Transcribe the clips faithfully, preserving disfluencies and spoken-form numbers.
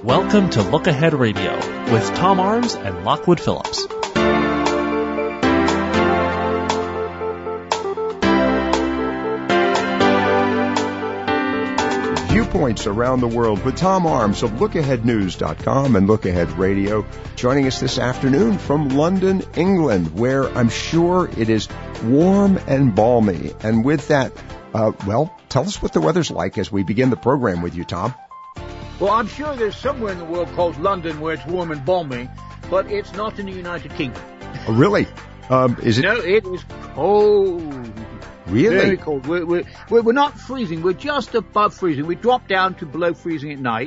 Welcome to Look Ahead Radio with Tom Arms and Lockwood Phillips. Viewpoints around the world with Tom Arms of look ahead news dot com and Look Ahead Radio, joining us this afternoon from London, England, where I'm sure it is warm and balmy. And with that, uh, well, tell us what the weather's like as we begin the program with you, Tom. Well, I'm sure there's somewhere in the world called London where it's warm and balmy, but it's not in the United Kingdom. Oh, really? Um, is it? No, it is cold. Really? Very cold. We're, we're, we're not freezing. We're just above freezing. We drop down to below freezing at night,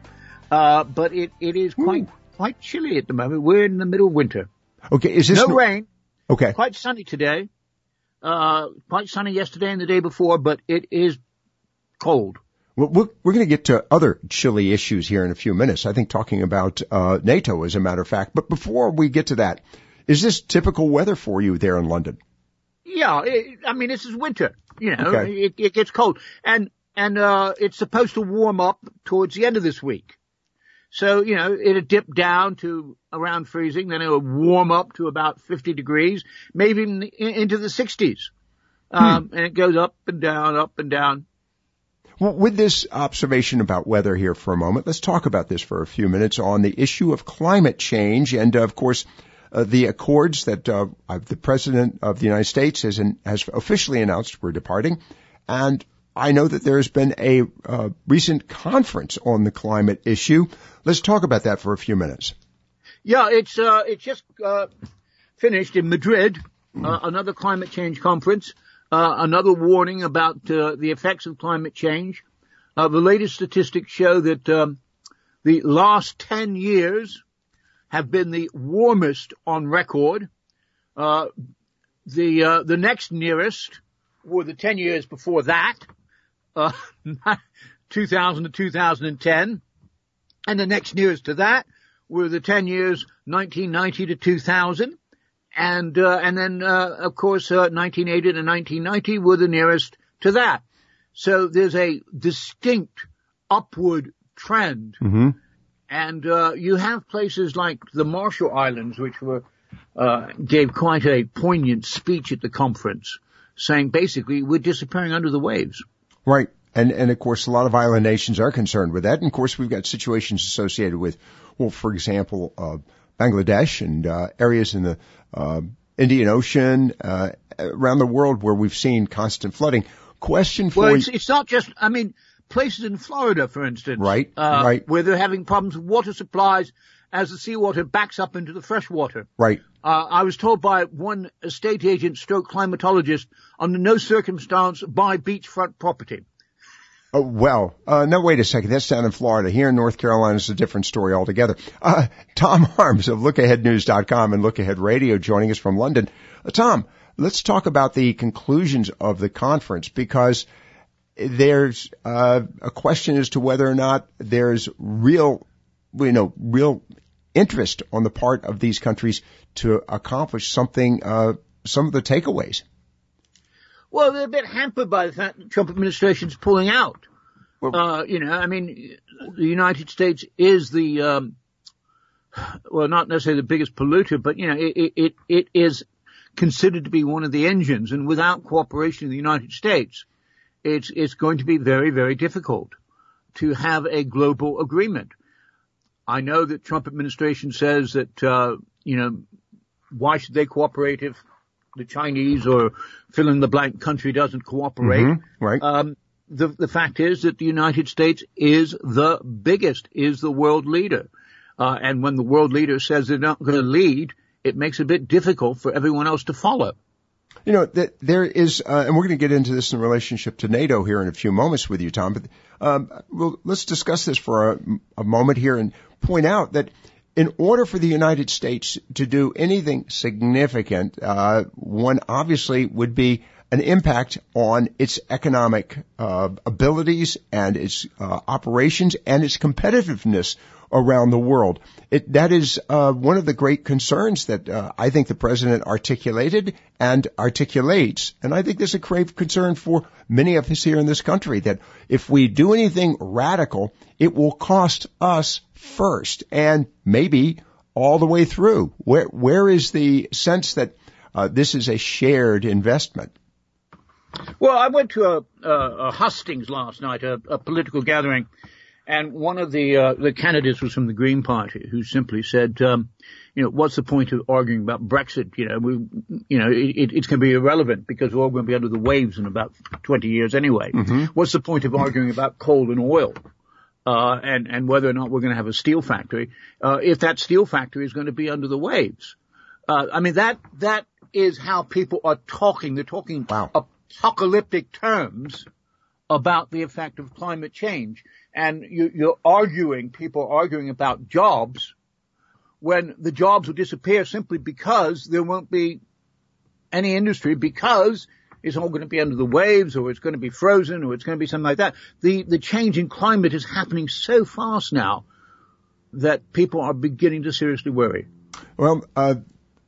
uh, but it, it is quite Ooh. quite chilly at the moment. We're in the middle of winter. Okay, is this... No no- rain. Okay. Quite sunny today. Uh, quite sunny yesterday and the day before, but it is cold. Well, we're, we're going to get to other chilly issues here in a few minutes. I think talking about uh, NATO, as a matter of fact. But before we get to that, is this typical weather for you there in London? Yeah, it, I mean, this is winter. You know, okay. it, it gets cold. And and uh it's supposed to warm up towards the end of this week. So, you know, it'll dip down to around freezing, then it'll warm up to about fifty degrees, maybe in, in, into the sixties. Um, hmm. And it goes up and down, up and down. Well, with this observation about weather here for a moment, let's talk about this for a few minutes on the issue of climate change and, uh, of course, uh, the accords that uh, the President of the United States has, in, has officially announced we're departing. And I know that there's been a uh, recent conference on the climate issue. Let's talk about that for a few minutes. Yeah, it's uh, it's just uh, finished in Madrid, uh, another climate change conference. Uh, another warning about uh, the effects of climate change. Uh, the latest statistics show that um, the last ten years have been the warmest on record. Uh, the uh, the next nearest were the ten years before that, uh, two thousand to two thousand ten, and the next nearest to that were the ten years nineteen ninety to two thousand. And, uh, and then, uh, of course, uh, nineteen eighty to nineteen ninety were the nearest to that. So there's a distinct upward trend. Mm-hmm. And, uh, you have places like the Marshall Islands, which were, uh, gave quite a poignant speech at the conference, saying basically we're disappearing under the waves. Right. And, and of course, a lot of island nations are concerned with that. And of course, we've got situations associated with, well, for example, uh, Bangladesh and uh, areas in the uh, Indian Ocean, uh, around the world where we've seen constant flooding. Question for well, you. It's, it's not just, I mean, places in Florida, for instance. Right, uh, right. Where they're having problems with water supplies as the seawater backs up into the fresh water. Right. Uh, I was told by one estate agent stroke climatologist, under no circumstance buy beachfront property. Oh, well, uh, no, wait a second. That's down in Florida. Here in North Carolina, it's a different story altogether. Uh, Tom Arms of look ahead news dot com and Look Ahead Radio joining us from London. Uh, Tom, let's talk about the conclusions of the conference, because there's uh, a question as to whether or not there's real, you know, real interest on the part of these countries to accomplish something, uh, some of the takeaways. Well, they're a bit hampered by the fact that the Trump administration is pulling out. Well, uh, you know, I mean, the United States is the, um, well, not necessarily the biggest polluter, but, you know, it, it, it is considered to be one of the engines. And without cooperation of the United States, it's, it's going to be very, very difficult to have a global agreement. I know that Trump administration says that, uh, you know, why should they cooperate if the Chinese or fill in the blank country doesn't cooperate? Mm-hmm, right. Um, the, the fact is that the United States is the biggest, is the world leader. Uh, and when the world leader says they're not going to lead, it makes it a bit difficult for everyone else to follow. You know, that there is, uh, and we're going to get into this in relationship to NATO here in a few moments with you, Tom, but um, we'll, let's discuss this for a, a moment here and point out that in order for the United States to do anything significant, uh, one obviously would be an impact on its economic uh, abilities and its uh, operations and its competitiveness around the world. It, that is uh, one of the great concerns that uh, I think the president articulated and articulates. And I think there's a grave concern for many of us here in this country that if we do anything radical, it will cost us first and maybe all the way through. Where Where is the sense that uh, this is a shared investment? Well, I went to a, a, a hustings last night, a, a political gathering, and one of the uh, the candidates was from the Green Party, who simply said, um, you know, what's the point of arguing about Brexit? You know, we, you know, it, it's going to be irrelevant because we're all going to be under the waves in about twenty years anyway. Mm-hmm. What's the point of arguing about coal and oil? Uh, and, and whether or not we're going to have a steel factory, uh, if that steel factory is going to be under the waves. Uh, I mean, that, that is how people are talking. They're talking wow. apocalyptic terms about the effect of climate change. And you, you're arguing, people are arguing about jobs when the jobs will disappear simply because there won't be any industry because it's all going to be under the waves, or it's going to be frozen, or it's going to be something like that. The the change in climate is happening so fast now that people are beginning to seriously worry. Well, uh,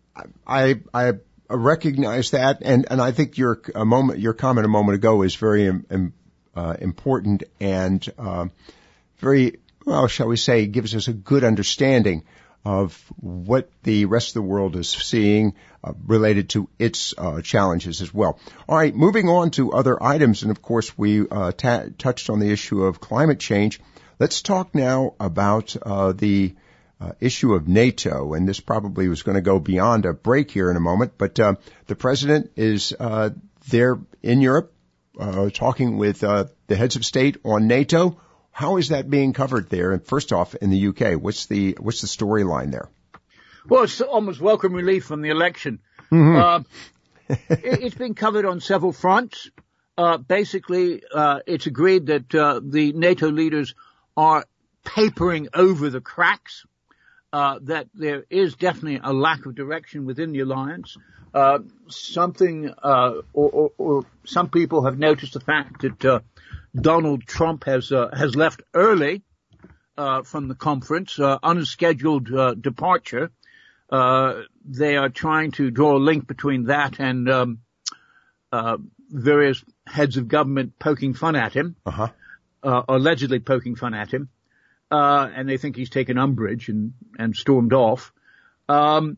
I I recognize that, and, and I think your a moment your comment a moment ago is very um, uh, important and uh, very well, shall we say, gives us a good understanding of what the rest of the world is seeing uh, related to its uh, challenges as well. All right, moving on to other items, and of course we uh, ta- touched on the issue of climate change. Let's talk now about uh, the uh, issue of NATO, and this probably was going to go beyond a break here in a moment, but uh, the president is uh, there in Europe uh, talking with uh, the heads of state on NATO. How is that being covered there? And first off, in the U K, what's the what's the storyline there? Well, it's almost welcome relief from the election. Mm-hmm. Uh, it, it's been covered on several fronts. Uh, basically, uh, it's agreed that uh, the NATO leaders are papering over the cracks, uh, that there is definitely a lack of direction within the alliance. Uh, something, uh, or, or, or some people have noticed the fact that uh, Donald Trump has uh, has left early uh, from the conference, uh, unscheduled uh, departure. Uh, they are trying to draw a link between that and um, uh, various heads of government poking fun at him, uh-huh. uh, allegedly poking fun at him, uh, and they think he's taken umbrage and, and stormed off. Um,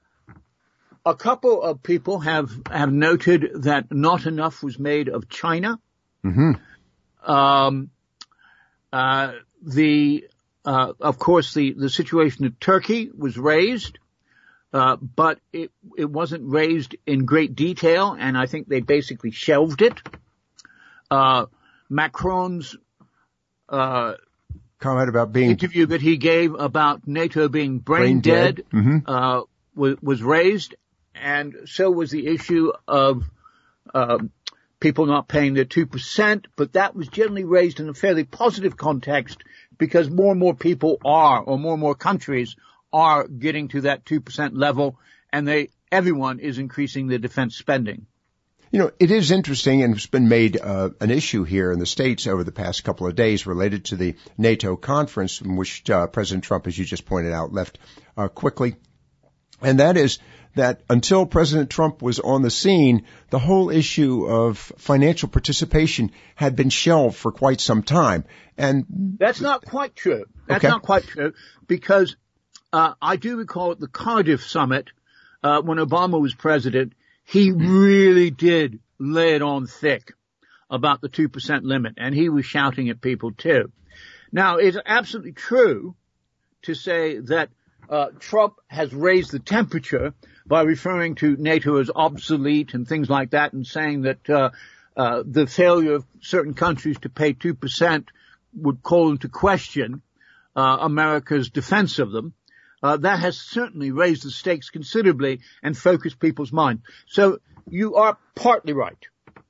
a couple of people have have noted that not enough was made of China. Mm-hmm. Um, uh, the, uh, of course, the, the situation in Turkey was raised, uh, but it, it wasn't raised in great detail, and I think they basically shelved it. Uh, Macron's, uh, comment about being interview that he gave about NATO being brain, brain dead, dead. Mm-hmm. uh, was, was raised, and so was the issue of, um, people not paying their two percent, but that was generally raised in a fairly positive context because more and more people are, or more and more countries are getting to that two percent level, and they, everyone is increasing their defense spending. You know, it is interesting, and it's been made uh, an issue here in the States over the past couple of days related to the NATO conference in which uh, President Trump, as you just pointed out, left uh, quickly. And that is that until President Trump was on the scene, the whole issue of financial participation had been shelved for quite some time. And that's not quite true. That's okay. not quite true because uh, I do recall at the Cardiff summit, uh, when Obama was president, he really did lay it on thick about the two percent limit, and he was shouting at people too. Now, it's absolutely true to say that uh, Trump has raised the temperature by referring to NATO as obsolete and things like that, and saying that uh, uh, the failure of certain countries to pay two percent would call into question uh, America's defense of them. Uh, that has certainly raised the stakes considerably and focused people's mind. So you are partly right.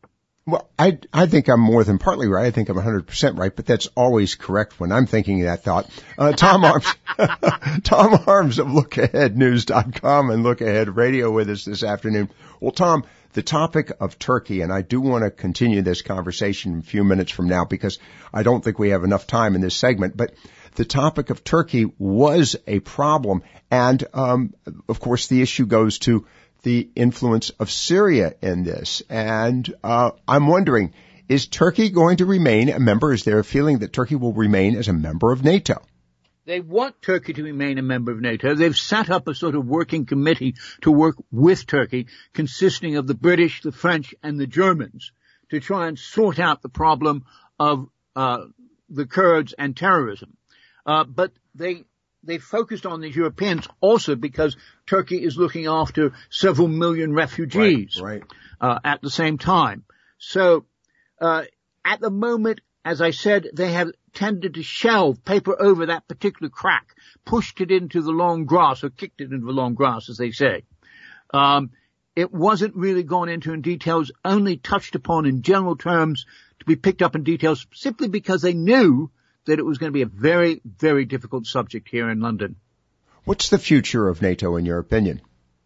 Well, I, I think I'm more than partly right. I think I'm one hundred percent right, but that's always correct when I'm thinking that thought. Uh, Tom Arms, Tom Arms of look ahead news dot com and Look Ahead Radio with us this afternoon. Well, Tom, the topic of Turkey, and I do want to continue this conversation a few minutes from now because I don't think we have enough time in this segment, but the topic of Turkey was a problem. And, um, of course, the issue goes to the influence of Syria in this. And uh I'm wondering, is Turkey going to remain a member? Is there a feeling that Turkey will remain as a member of NATO? They want Turkey to remain a member of NATO. They've set up a sort of working committee to work with Turkey, consisting of the British, the French, and the Germans, to try and sort out the problem of uh the Kurds and terrorism. Uh But they They focused on the Europeans also because Turkey is looking after several million refugees right, right. Uh, at the same time. So uh, at the moment, as I said, they have tended to shelve, paper over that particular crack, pushed it into the long grass or kicked it into the long grass, as they say. Um, it wasn't really gone into in details, only touched upon in general terms to be picked up in details simply because they knew that it was going to be a very, very difficult subject here in London. What's the future of NATO in your opinion?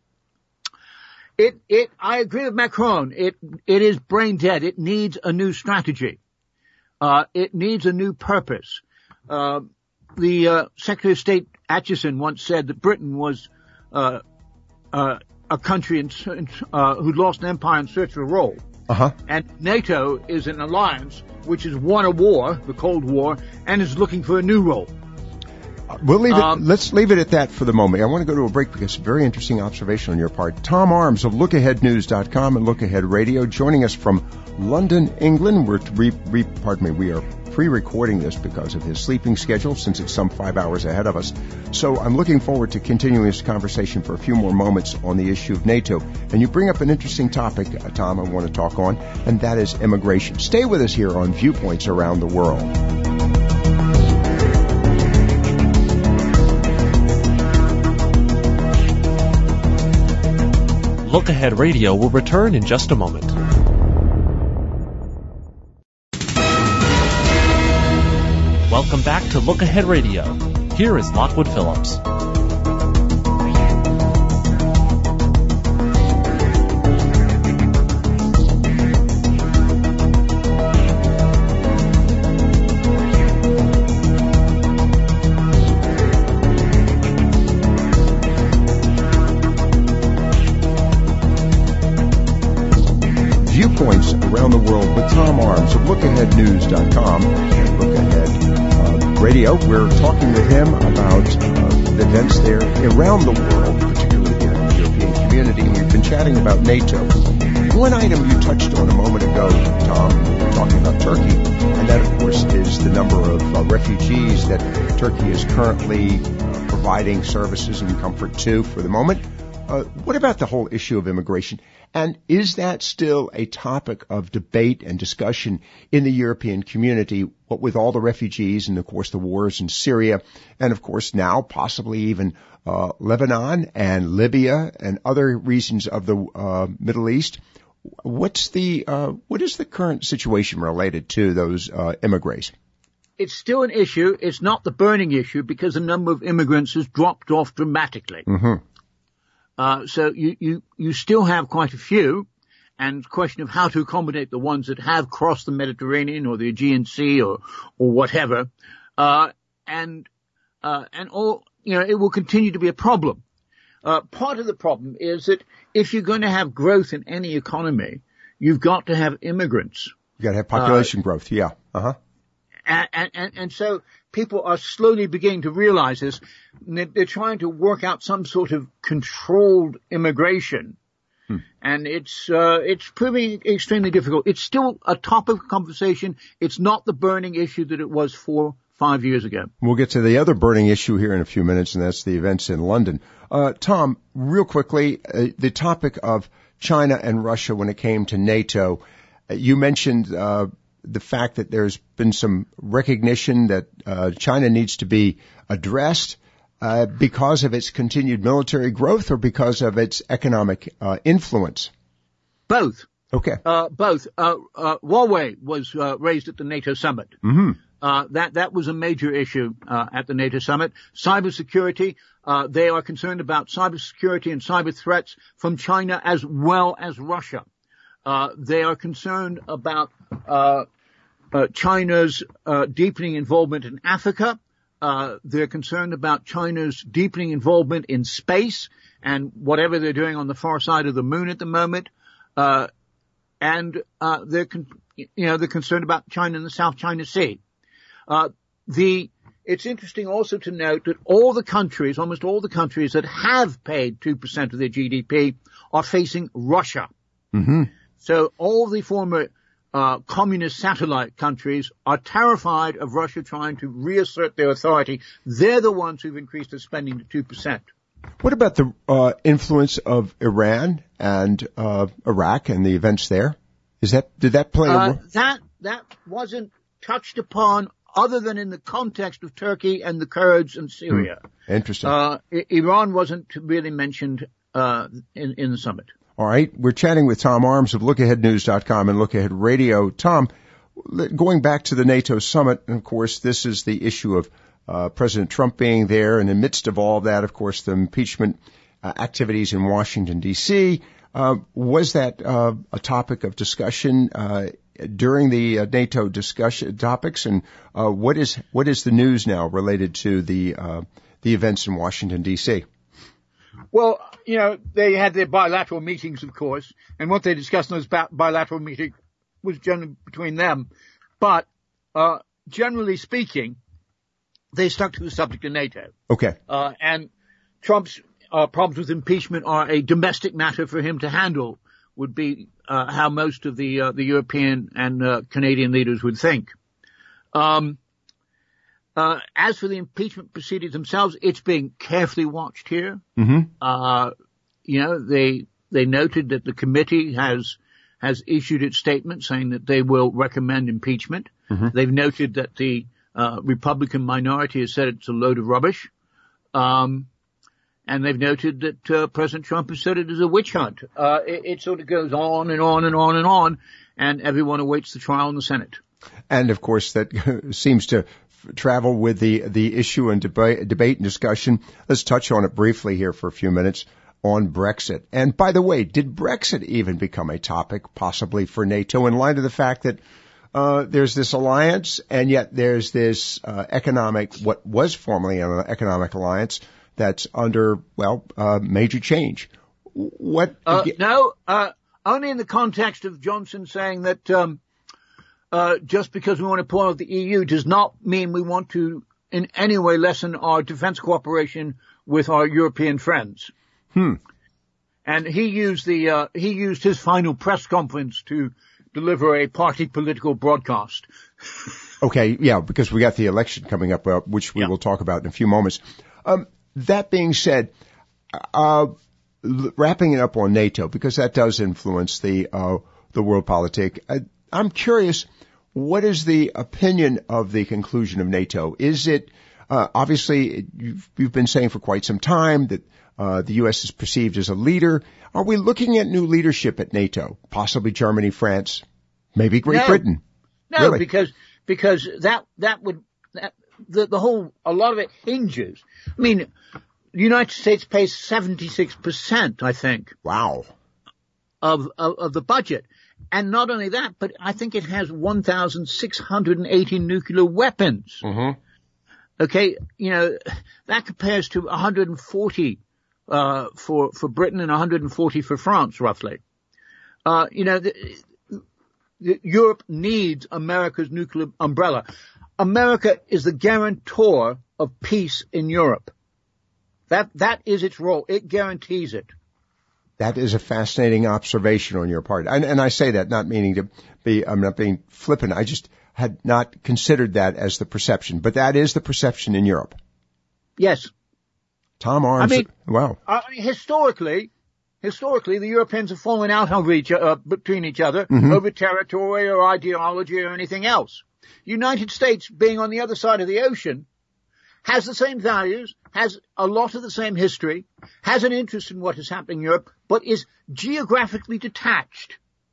It, it, I agree with Macron. It, it is brain dead. It needs a new strategy. Uh, it needs a new purpose. Uh, the, uh, Secretary of State Acheson once said that Britain was, uh, uh, a country in, uh, who'd lost an empire in search of a role. Uh-huh. And NATO is an alliance which has won a war, the Cold War, and is looking for a new role. We'll leave it, um, let's leave it at that for the moment. I want to go to a break because it's a very interesting observation on your part. Tom Arms of look ahead news dot com and Look Ahead Radio joining us from London, England. We're, re, re, pardon me, we are pre-recording this because of his sleeping schedule since it's some five hours ahead of us. So I'm looking forward to continuing this conversation for a few more moments on the issue of NATO. And you bring up an interesting topic, uh, Tom, I want to talk on, and that is immigration. Stay with us here on Viewpoints Around the World. Look Ahead Radio will return in just a moment. Welcome back to Look Ahead Radio. Here is Lockwood Phillips. Viewpoints Around the World with Tom Arms of look ahead news dot com and Look Ahead uh, Radio. We're talking with him about uh, the events there around the world, particularly here in the European community, and we've been chatting about NATO. One item you touched on a moment ago, Tom, we were talking about Turkey, and that, of course, is the number of uh, refugees that Turkey is currently uh, providing services and comfort to for the moment. Uh, what about the whole issue of immigration? And is that still a topic of debate and discussion in the European community, what with all the refugees and, of course, the wars in Syria and, of course, now possibly even uh, Lebanon and Libya and other regions of the uh, Middle East? What's the uh, what is the current situation related to those uh, immigrants? It's still an issue. It's not the burning issue because the number of immigrants has dropped off dramatically. Mm-hmm. Uh, so you, you, you still have quite a few, and the question of how to accommodate the ones that have crossed the Mediterranean or the Aegean Sea or, or whatever, uh, and, uh, and all, you know, it will continue to be a problem. Uh, part of the problem is that if you're going to have growth in any economy, you've got to have immigrants. You got to have population uh, growth, yeah. Uh-huh. And, and, and so people are slowly beginning to realize this. They're trying to work out some sort of controlled immigration. Hmm. And it's, uh, it's proving extremely difficult. It's still a topic of conversation. It's not the burning issue that it was four, five years ago. We'll get to the other burning issue here in a few minutes, and that's the events in London. Uh, Tom, real quickly, uh, the topic of China and Russia when it came to NATO. Uh, you mentioned, uh, the fact that there's been some recognition that uh, China needs to be addressed uh, because of its continued military growth or because of its economic uh, influence? Both. Okay. Uh, both. Uh, uh, Huawei was uh, raised at the NATO summit. Mm-hmm. Uh, that, that was a major issue, uh, at the NATO summit. Cybersecurity, uh, they are concerned about cybersecurity and cyber threats from China as well as Russia. Uh, they are concerned about, uh, uh, China's, uh, deepening involvement in Africa. Uh, they're concerned about China's deepening involvement in space and whatever they're doing on the far side of the moon at the moment. Uh, and, uh, they're, con- you know, they're concerned about China in the South China Sea. Uh, the, it's interesting also to note that all the countries, almost all the countries that have paid two percent of their G D P are facing Russia. Mm-hmm. So all the former, uh, communist satellite countries are terrified of Russia trying to reassert their authority. They're the ones who've increased their spending to two percent. What about the, uh, influence of Iran and, uh, Iraq and the events there? Is that, did that play a Uh, role? that, that wasn't touched upon other than in the context of Turkey and the Kurds and Syria. Hmm. Interesting. Uh, I- Iran wasn't really mentioned, uh, in, in the summit. All right. We're chatting with Tom Arms of look ahead news dot com and Look Ahead Radio. Tom, going back to the NATO summit, and of course, this is the issue of, uh, President Trump being there. And in the midst of all of that, of course, the impeachment uh, activities in Washington, D C, uh, was that, uh, a topic of discussion, uh, during the uh, NATO discussion topics, and uh, what is what is the news now related to the uh, the events in Washington, D C? Well, you know, they had their bilateral meetings, of course, and what they discussed in those ba- bilateral meetings was generally between them. But uh, generally speaking, they stuck to the subject of NATO. Okay. Uh, and Trump's uh, problems with impeachment are a domestic matter for him to handle, would be uh, how most of the uh, the European and uh, Canadian leaders would think. Um, uh, as for the impeachment proceedings themselves, it's being carefully watched here. Mm-hmm. Uh, you know, they they noted that the committee has has issued its statement saying that they will recommend impeachment. Mm-hmm. They've noted that the uh, Republican minority has said it's a load of rubbish. Um, And they've noted that uh, President Trump has said it is a witch hunt. Uh, it, it sort of goes on and on and on and on, and everyone awaits the trial in the Senate. And of course, that seems to f- travel with the the issue and debate, debate and discussion. Let's touch on it briefly here for a few minutes on Brexit. And by the way, did Brexit even become a topic possibly for NATO in light of the fact that uh there's this alliance, and yet there's this uh, economic, what was formerly an economic alliance, that's under, well, uh, major change. What? Uh, no, uh, only in the context of Johnson saying that, um, uh, just because we want to pull out of the E U does not mean we want to in any way lessen our defense cooperation with our European friends. Hmm. And he used the, uh, he used his final press conference to deliver a party political broadcast. Okay. Yeah. Because we got the election coming up, uh, which we Yeah. will talk about in a few moments. Um, That being said, uh, wrapping it up on NATO, because that does influence the, uh, the world politic. I, I'm curious, what is the opinion of the conclusion of NATO? Is it, uh, obviously you've, you've been saying for quite some time that, uh, the U S is perceived as a leader. Are we looking at new leadership at NATO? Possibly Germany, France, maybe Great No. Britain? No, Really? because, because that, that would, that, the, the whole, a lot of it hinges. I mean, the United States pays seventy-six percent, I think, Wow. of, of, of the budget. And not only that, but I think it has one thousand six hundred eighty nuclear weapons. Mm-hmm. Okay. You know, that compares to one hundred forty, uh, for, for Britain and one hundred forty for France, roughly. Uh, you know, the, the, Europe needs America's nuclear umbrella. America is the guarantor of peace in Europe. That, that is its role. It guarantees it. That is a fascinating observation on your part. And, and I say that not meaning to be, I'm not being flippant. I just had not considered that as the perception, but that is the perception in Europe. Yes. Tom Arms. I mean, wow. I mean, historically, historically, the Europeans have fallen out over each, uh, between each other Mm-hmm. over territory or ideology or anything else. United States, being on the other side of the ocean, has the same values, has a lot of the same history, has an interest in what is happening in Europe, but is geographically detached.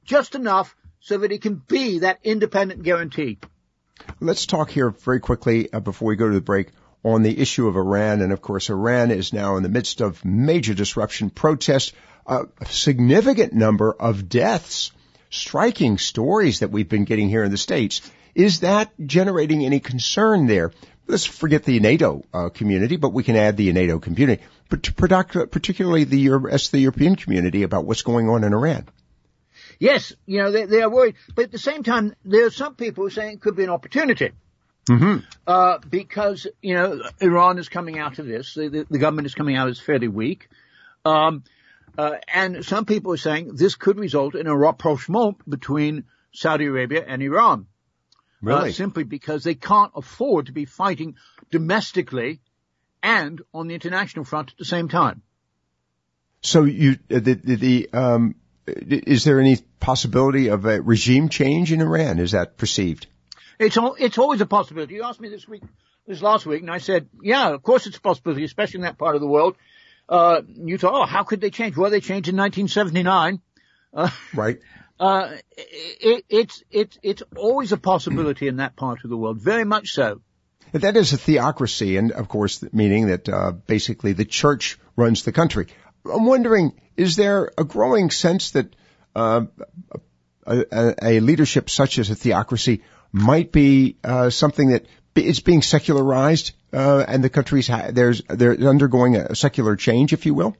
just enough so that it can be that independent guarantee. Let's talk here very quickly uh, before we go to the break on the issue of Iran. And of course, Iran is now in the midst of major disruption, protests, uh, a significant number of deaths, striking stories that we've been getting here in the States. Is that generating any concern there? Let's forget the NATO uh, community, but we can add the NATO community, but particularly the, Euro- the European community about what's going on in Iran. Yes, you know, they, they are worried. But at the same time, there are some people who are saying it could be an opportunity. Mm-hmm. Uh, because, you know, Iran is coming out of this. The, the, the government is coming out as fairly weak. Um, uh, and some people are saying this could result in a rapprochement between Saudi Arabia and Iran. Really? Uh, simply because they can't afford to be fighting domestically and on the international front at the same time. So you, the, the, the um, is there any possibility of a regime change in Iran? Is that perceived? It's all, it's always a possibility. You asked me this week, this last week, and I said, yeah, of course it's a possibility, especially in that part of the world. Uh, you thought, oh, how could they change? Well, they changed in nineteen seventy-nine. Uh, right. Uh, it, it's, it's, it's always a possibility in that part of the world, very much so. That is a theocracy, and of course, meaning that, uh, basically the church runs the country. I'm wondering, is there a growing sense that, uh, a, a, a leadership such as a theocracy might be, uh, something that is being secularized, uh, and the country's, ha- there's, they're undergoing a secular change, if you will?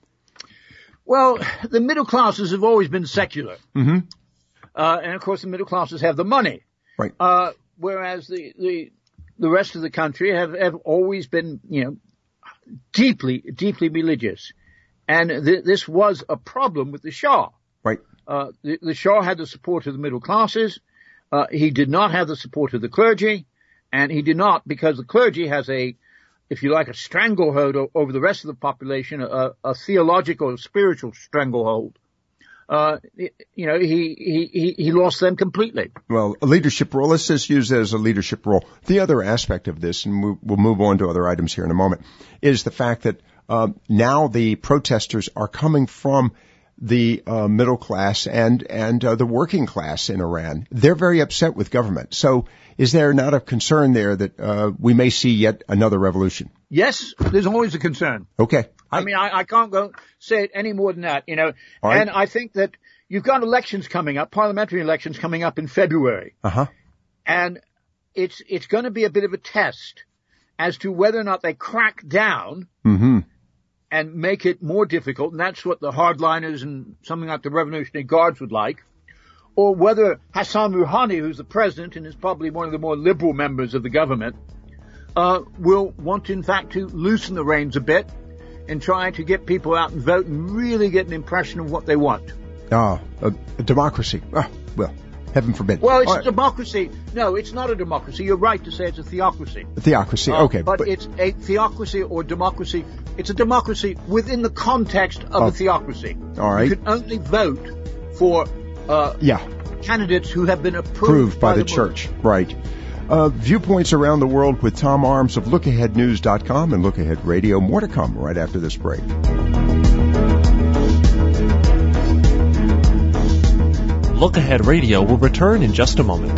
Well, the middle classes have always been secular. Mm-hmm. Uh, and of course the middle classes have the money. Right. Uh, whereas the, the, the rest of the country have, have always been, you know, deeply, deeply religious. And th- this was a problem with the Shah. Right. Uh, the, the Shah had the support of the middle classes. Uh, he did not have the support of the clergy. And he did not, because the clergy has a, if you like, a stranglehold over the rest of the population, a, a theological or spiritual stranglehold. Uh, you know, he, he, he lost them completely. Well, a leadership role, let's just use it as a leadership role. The other aspect of this, and we'll move on to other items here in a moment, is the fact that uh, now the protesters are coming from the uh, middle class and, and uh, the working class in Iran. They're very upset with government. So is there not a concern there that uh, we may see yet another revolution? Yes, there's always a concern. Okay. I, I mean, I, I can't go say it any more than that, you know. Right. And I think that you've got elections coming up, parliamentary elections coming up in February. Uh-huh. And it's it's going to be a bit of a test as to whether or not they crack down mm-hmm. and make it more difficult, and that's what the hardliners and something like the Revolutionary Guards would like, or whether Hassan Rouhani, who's the president and is probably one of the more liberal members of the government, uh, will want, in fact, to loosen the reins a bit and try to get people out and vote and really get an impression of what they want. Ah, a, a democracy. Ah, well, heaven forbid. Well, it's All a right. democracy. No, it's not a democracy. You're right to say it's a theocracy. A theocracy, Uh, okay. But, but it's a theocracy or democracy. It's a democracy within the context of Oh. a theocracy. All right. You can only vote for uh, yeah. candidates who have been approved, Approved by, by the, the church. Right. Uh, viewpoints around the world with Tom Arms of look ahead news dot com and Look Ahead Radio. More to come right after this break. Look Ahead Radio will return in just a moment.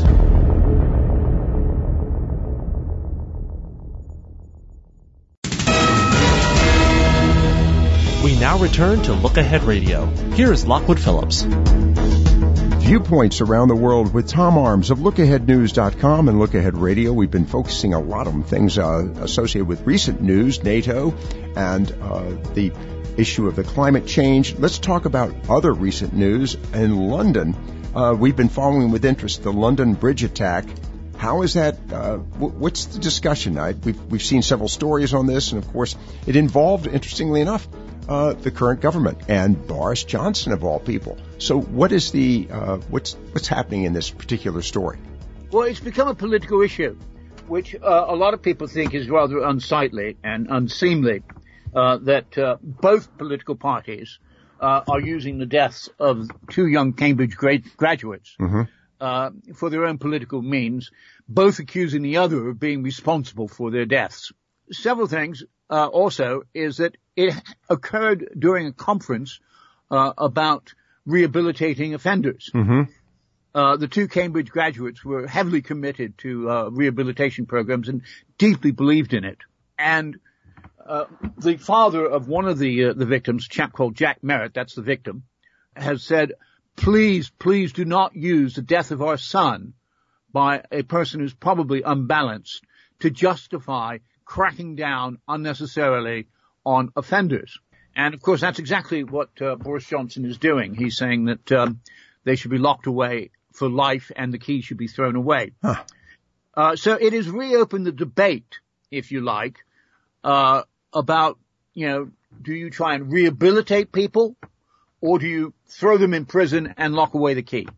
We now return to Look Ahead Radio. Here is Lockwood Phillips. Viewpoints around the world with Tom Arms of look ahead news dot com and Look Ahead Radio. We've been focusing a lot on things uh, associated with recent news, NATO, and uh, the issue of the climate change. Let's talk about other recent news. In London, uh, we've been following with interest the London Bridge attack. How is that? Uh, w- what's the discussion? I, we've, we've seen several stories on this, and of course, it involved, interestingly enough, uh, the current government and Boris Johnson of all people. So, what is the uh, what's what's happening in this particular story? Well, it's become a political issue, which uh, a lot of people think is rather unsightly and unseemly. Uh, that uh, both political parties uh, are using the deaths of two young Cambridge grad- graduates Mm-hmm. uh, for their own political means, both accusing the other of being responsible for their deaths. Several things uh, also is that it occurred during a conference uh, about rehabilitating offenders. Mm-hmm. Uh, the two Cambridge graduates were heavily committed to uh, rehabilitation programs and deeply believed in it. And uh, the father of one of the uh, the victims, a chap called Jack Merritt, that's the victim, has said, please, please do not use the death of our son by a person who's probably unbalanced to justify cracking down unnecessarily on offenders. And, of course, that's exactly what uh, Boris Johnson is doing. He's saying that um, they should be locked away for life and the key should be thrown away. Huh. Uh, so it has reopened the debate, if you like, uh, about, you know, do you try and rehabilitate people or do you throw them in prison and lock away the key?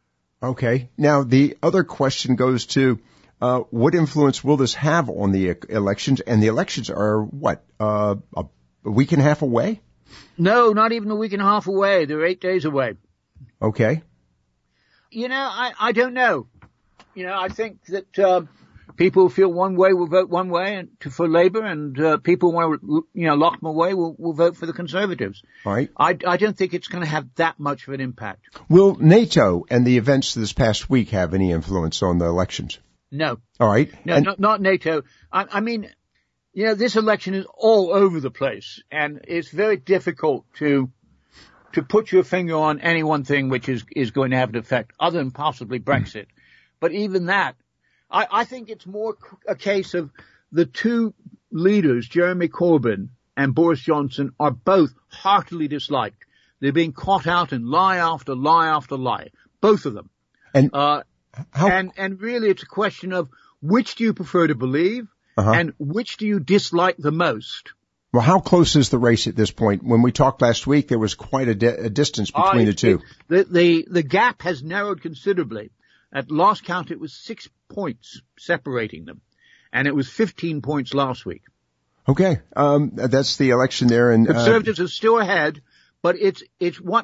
Okay. Now, the other question goes to uh, what influence will this have on the elections? And the elections are, what, uh, a, a week and a half away? No, not even a week and a half away. They're eight days away. Okay. You know, I, I don't know. You know, I think that uh, people who feel one way will vote one way and to, for Labour, and uh, people who want to, you know, lock them away will, will vote for the Conservatives. All right. I, I don't think it's going to have that much of an impact. Will NATO and the events this past week have any influence on the elections? No. All right. No, and- not, not NATO. I, I mean, you know, this election is all over the place, and it's very difficult to to put your finger on any one thing which is, is going to have an effect, other than possibly Brexit. Mm. But even that, I, I think it's more a case of the two leaders, Jeremy Corbyn and Boris Johnson, are both heartily disliked. They're being caught out in lie after lie after lie, both of them. And uh, how- and and really, it's a question of which do you prefer to believe, uh-huh. and which do you dislike the most. Well, how close is the race at this point? When we talked last week, there was quite a, di- a distance between uh, the two. It, the, the, the gap has narrowed considerably. At last count, it was six points separating them. And it was fifteen points last week. Okay. Um, that's the election there. And, Conservatives uh, are still ahead, but it's, it's what,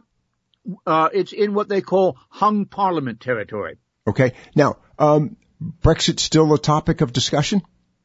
uh, it's in what they call hung parliament territory. Okay. Now, um, Brexit still a topic of discussion?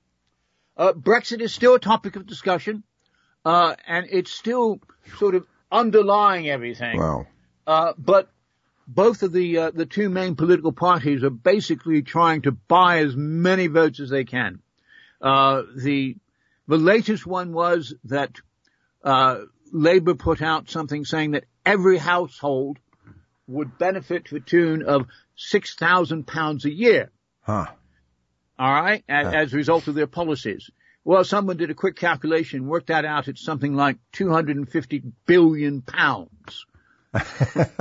Uh, Brexit is still a topic of discussion. Uh, and it's still sort of underlying everything. Wow. Uh, but both of the, uh, the two main political parties are basically trying to buy as many votes as they can. Uh, the, the latest one was that, uh, Labour put out something saying that every household would benefit to the tune of six thousand pounds a year. Huh. All right. As, huh. as a result of their policies. Well, someone did a quick calculation, worked that out at something like two hundred fifty billion pounds. those,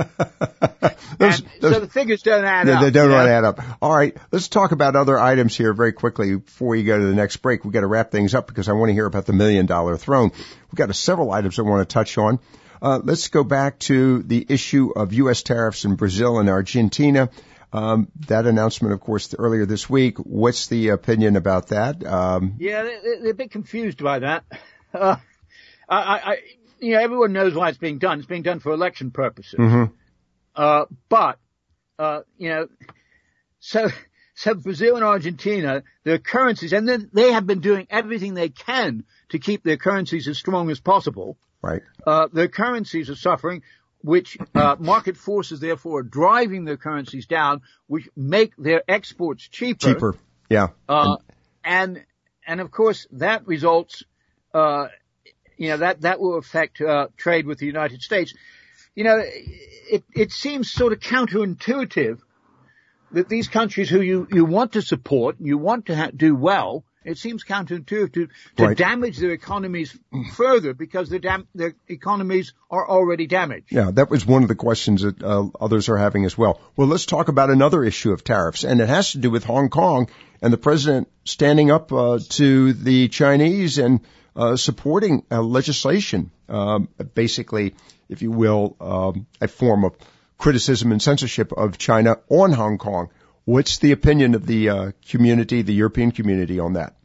those, so the figures don't add they, up. They don't yeah? add up. All right. Let's talk about other items here very quickly before you go to the next break. We've got to wrap things up because I want to hear about the million dollar throne. We've got a, several items I want to touch on. Uh, let's go back to the issue of U S tariffs in Brazil and Argentina. Um, that announcement, of course, earlier this week. What's the opinion about that? Um, yeah, they're, they're a bit confused by that. Uh, I, I, you know, everyone knows why it's being done. It's being done for election purposes. Mm-hmm. Uh, but, uh, you know, so, so Brazil and Argentina, their currencies, and then they have been doing everything they can to keep their currencies as strong as possible. Right. Uh, their currencies are suffering, which uh, market forces, therefore, are driving their currencies down, which make their exports cheaper. Cheaper, yeah. Uh, and and of course that results, uh, you know, that that will affect uh, trade with the United States. You know, it it seems sort of counterintuitive that these countries who you you want to support, you want to ha- do well. It seems counterintuitive to, to right. damage their economies further because their, dam- their economies are already damaged. Yeah, that was one of the questions that uh, others are having as well. Well, let's talk about another issue of tariffs, and it has to do with Hong Kong and the president standing up uh, to the Chinese and uh, supporting uh, legislation, um, basically, if you will, um, a form of criticism and censorship of China on Hong Kong. What's the opinion of the uh, community, the European community, on that?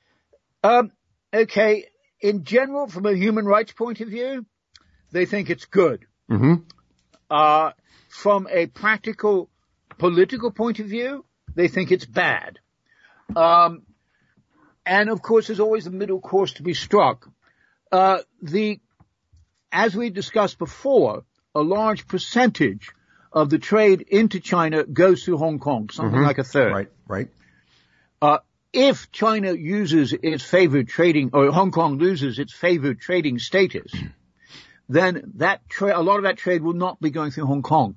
Um, okay. In general, from a human rights point of view, they think it's good. Mm-hmm. Uh, from a practical political point of view, they think it's bad. Um, and of course, there's always a middle course to be struck. Uh, the, as we discussed before, a large percentage of the trade into China goes through Hong Kong, something mm-hmm. like a third. Right, right. Uh, if China uses its favored trading, or Hong Kong loses its favored trading status, then that tra- a lot of that trade will not be going through Hong Kong.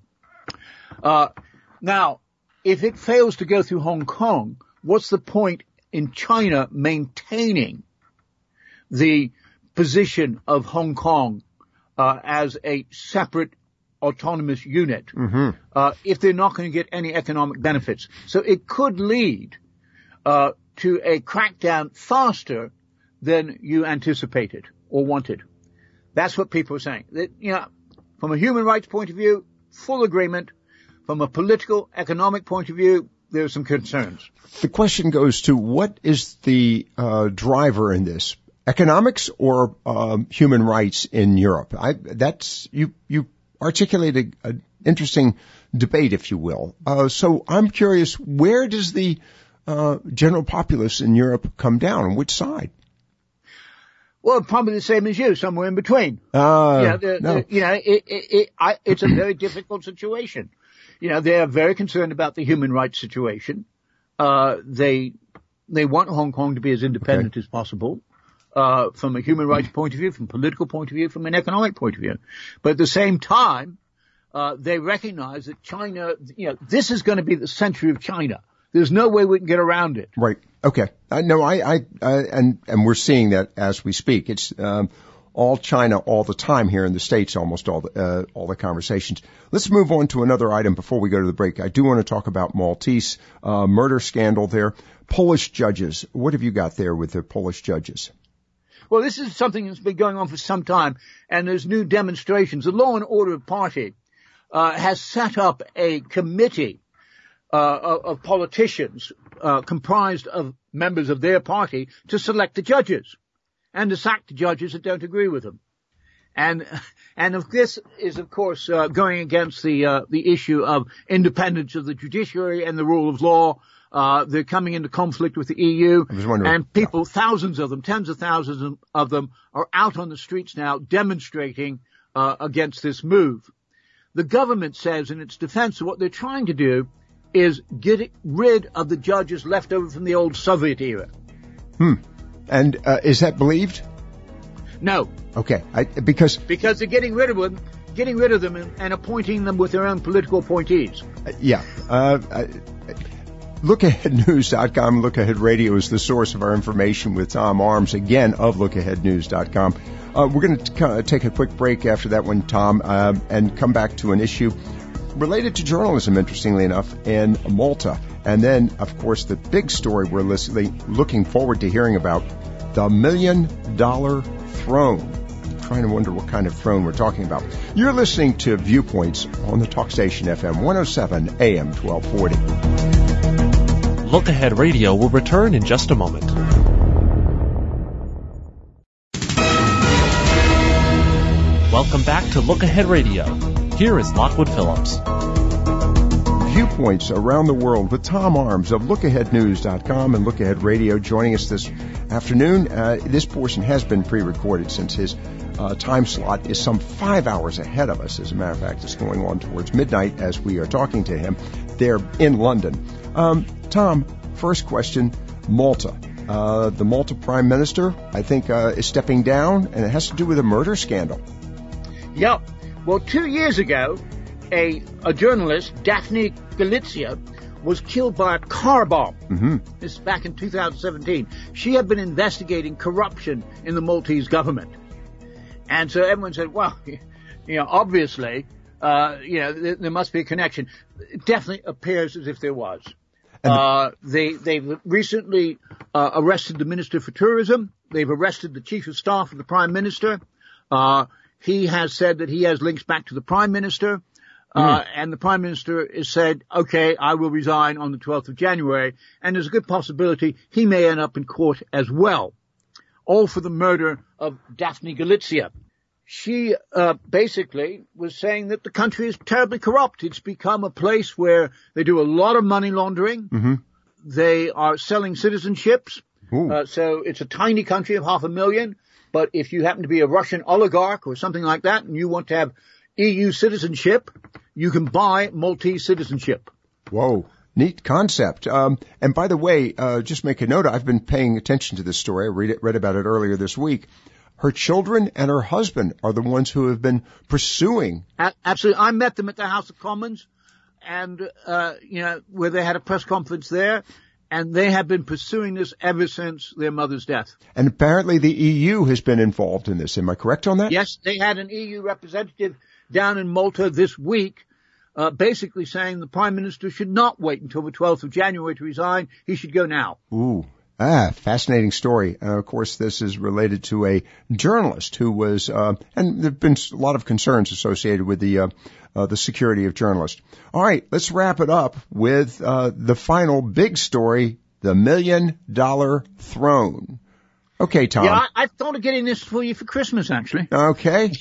Uh, now, if it fails to go through Hong Kong, what's the point in China maintaining the position of Hong Kong uh, as a separate autonomous unit mm-hmm. uh, if they're not going to get any economic benefits? So it could lead uh, to a crackdown faster than you anticipated or wanted. That's what people are saying. That, you know, from a human rights point of view, full agreement. From a political, economic point of view, there are some concerns. The question goes to what is the uh, driver in this? Economics or um, human rights in Europe? I, that's you. You articulated an interesting debate, if you will. Uh, so I'm curious, where does the uh, general populace in Europe come down? On which side? Well, probably the same as you, somewhere in between. Uh, you know, the, no. the, you know it, it, it, I, it's a very difficult situation. You know, they are very concerned about the human rights situation. Uh, they, they want Hong Kong to be as independent okay. as possible, uh, from a human rights point of view, from a political point of view, from an economic point of view. But at the same time, uh, they recognize that China, you know, this is going to be the century of China. There's no way we can get around it. Right. Okay. I no, I, I, uh, and, and we're seeing that as we speak. It's, um, all China all the time here in the States, almost all the, uh, all the conversations. Let's move on to another item before we go to the break. I do want to talk about Maltese, uh, murder scandal there. Polish judges. What have you got there with the Polish judges? Well, this is something that's been going on for some time, and there's new demonstrations. The Law and Order Party, uh, has set up a committee, uh, of, of politicians, uh, comprised of members of their party to select the judges. And to sack the judges that don't agree with them. And, and if this is, of course, uh, going against the, uh, the issue of independence of the judiciary and the rule of law. Uh, they're coming into conflict with the E U. I was wondering, and people, yeah. thousands of them, tens of thousands of them are out on the streets now demonstrating, uh, against this move. The government says in its defense that what they're trying to do is get rid of the judges left over from the old Soviet era. Hmm. And uh, is that believed? No. Okay. I, because because they're getting rid of them, getting rid of them, and, and appointing them with their own political appointees. Uh, yeah. Uh, uh, look ahead news dot com. Look Ahead Radio is the source of our information with Tom Arms, again, of look ahead news dot com. Uh, we're going to uh, take a quick break after that one, Tom, uh, and come back to an issue related to journalism, interestingly enough, in Malta. And then, of course, the big story we're listening, looking forward to hearing about, the million dollar throne. I'm trying to wonder what kind of throne we're talking about. You're listening to Viewpoints on the Talk Station F M one oh seven A M twelve forty. Look Ahead Radio will return in just a moment. Welcome back to Look Ahead Radio. Here is Lockwood Phillips. Viewpoints around the world with Tom Arms of look ahead news dot com and Look Ahead Radio joining us this afternoon. Uh, this portion has been pre-recorded since his uh, time slot is some five hours ahead of us. As a matter of fact, it's going on towards midnight as we are talking to him there in London. Um, Tom, first question, Malta. Uh, the Malta Prime Minister, I think, uh, is stepping down, and it has to do with a murder scandal. Yep. Well, two years ago, a, a journalist, Daphne Galizia, was killed by a car bomb. Mm-hmm. This is back in two thousand seventeen. She had been investigating corruption in the Maltese government. And so everyone said, well, you know, obviously, uh, you know, there, there must be a connection. It definitely appears as if there was. Uh, they, they've recently, uh, arrested the Minister for Tourism. They've arrested the Chief of Staff of the Prime Minister. Uh, he has said that he has links back to the Prime Minister. Uh, mm. and the Prime Minister has said, okay, I will resign on the twelfth of January. And there's a good possibility he may end up in court as well. All for the murder of Daphne Galizia. She, uh, basically was saying that the country is terribly corrupt. It's become a place where they do a lot of money laundering. Mm-hmm. They are selling citizenships. Uh, so it's a tiny country of half a million. But if you happen to be a Russian oligarch or something like that, and you want to have E U citizenship, you can buy Maltese citizenship. Whoa. Neat concept. Um, and by the way, uh, just make a note. I've been paying attention to this story. I read, it, read about it earlier this week. Her children and her husband are the ones who have been pursuing. A- absolutely. I met them at the House of Commons, and uh, you know, where they had a press conference there, and they have been pursuing this ever since their mother's death. And apparently the E U has been involved in this. Am I correct on that? Yes, they had an E U representative down in Malta this week. Uh, basically saying the Prime Minister should not wait until the twelfth of January to resign. He should go now. Ooh, ah, fascinating story. Uh, of course, this is related to a journalist who was, uh, and there have been a lot of concerns associated with the, uh, uh, the security of journalists. All right, let's wrap it up with, uh, the final big story, the million dollar throne. Okay, Tom. Yeah, I, I thought of getting this for you for Christmas, actually. Okay.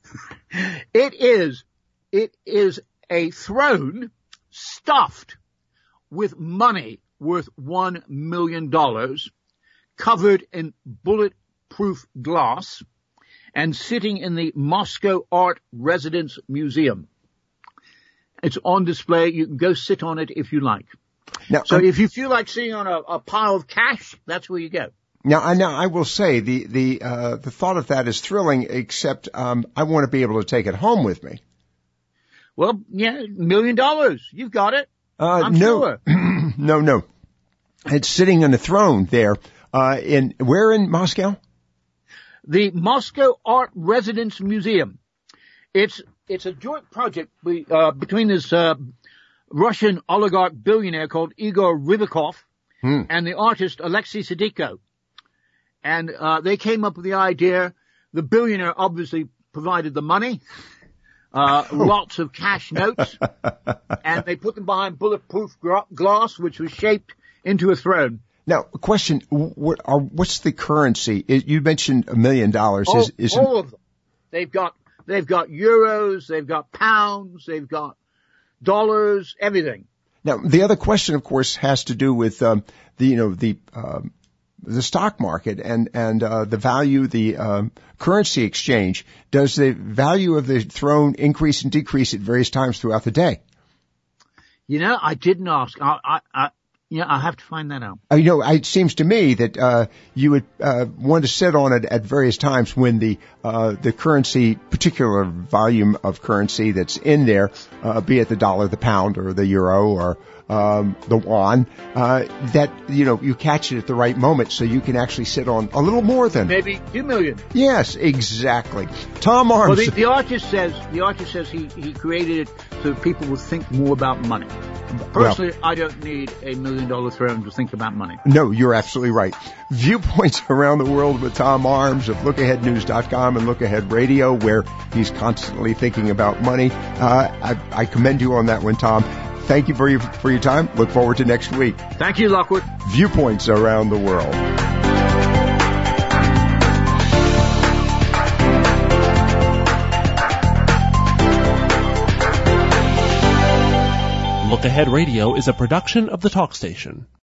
It is, it is a throne stuffed with money worth one million dollars, covered in bulletproof glass, and sitting in the Moscow Art Residence Museum. It's on display. You can go sit on it if you like. Now, so I'm, if you feel like sitting on a, a pile of cash, that's where you go. Now, I now I will say the the uh, the thought of that is thrilling. Except um, I want to be able to take it home with me. Well, yeah, million dollars. You've got it. Uh, I'm no, sure. no, no. It's sitting on a throne there, uh, in, where in Moscow? The Moscow Art Residence Museum. It's, it's a joint project we, uh, between this, uh, Russian oligarch billionaire called Igor Rybakov hmm. and the artist Alexei Sadiko. And, uh, they came up with the idea. The billionaire obviously provided the money. Uh, lots of cash notes, and they put them behind bulletproof gra- glass, which was shaped into a throne. Now, a question, what are, what's the currency? You mentioned a million dollars. All, is, is all of them. They've got, they've got euros, they've got pounds, they've got dollars, everything. Now, the other question, of course, has to do with, um, the, you know, the, um, the stock market and, and, uh, the value, the, um, currency exchange. Does the value of the throne increase and decrease at various times throughout the day? You know, I didn't ask. I, I, I yeah, I'll have to find that out. Uh, you know, it seems to me that, uh, you would, uh, want to sit on it at various times when the, uh, the currency, particular volume of currency that's in there, uh, be it the dollar, the pound, or the euro, or, um, the yuan, uh, that, you know, you catch it at the right moment so you can actually sit on a little more than. Maybe two million. Yes, exactly. Tom Arms. Well, the, the artist says, the artist says he, he created it so people would think more about money. Personally, well, I don't need a million dollar throne to think about money. No, you're absolutely right. Viewpoints around the world with Tom Arms of look ahead news dot com and Look Ahead Radio, where he's constantly thinking about money. Uh, I, I commend you on that one, Tom. Thank you for your, for your time. Look forward to next week. Thank you, Lockwood. Viewpoints around the world. Look Ahead Radio is a production of the Talk Station.